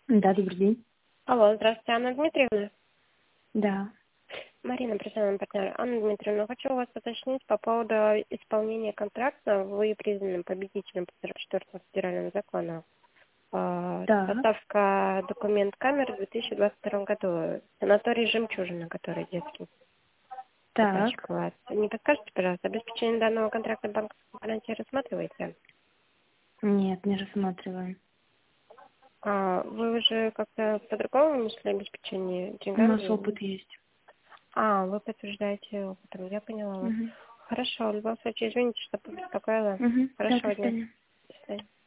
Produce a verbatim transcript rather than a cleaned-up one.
Да, добрый день. Алло, здравствуйте, Анна Дмитриевна. Да. Марина, профессиональный партнер. Анна Дмитриевна, хочу у вас уточнить по поводу исполнения контракта. Вы признаны победителем по сорок четвёртому федеральному закону. А, Так. Доставка документ камеры в две тысячи двадцать втором году. Санаторий «Жемчужина», который детский. Так. Заказчик у вас. Не подскажете, пожалуйста, обеспечение данного контракта банковской гарантии рассматриваете? Нет, не рассматриваем. А, вы уже как-то по-другому мысли обеспечение У нас деньгами? опыт есть. А, вы подтверждаете опытом, я поняла вас. Угу. Хорошо, в любом случае, извините, что побеспокоила. Угу. Да, до Хорошего дня. свидания. До свидания.